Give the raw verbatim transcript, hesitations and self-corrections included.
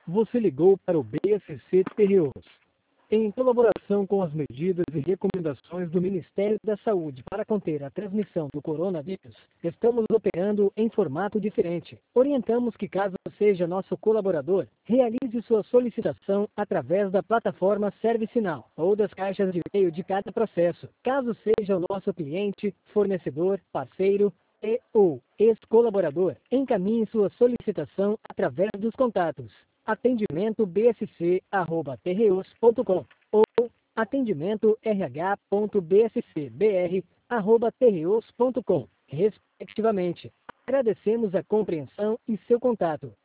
Você ligou para o B S C Terreus. Em colaboração com as medidas e recomendações do Ministério da Saúde para conter a transmissão do coronavírus, estamos operando em formato diferente. Orientamos que, caso seja nosso colaborador, realize sua solicitação através da plataforma ServiceNow ou das caixas de e-mail de cada processo. Caso seja o nosso cliente, fornecedor, parceiro e ou ex-colaborador, encaminhe sua solicitação através dos contatos atendimento b s c arroba terreus ponto com ou atendimento r h ponto b s c b r arroba terreus ponto com, respectivamente. Agradecemos a compreensão e seu contato.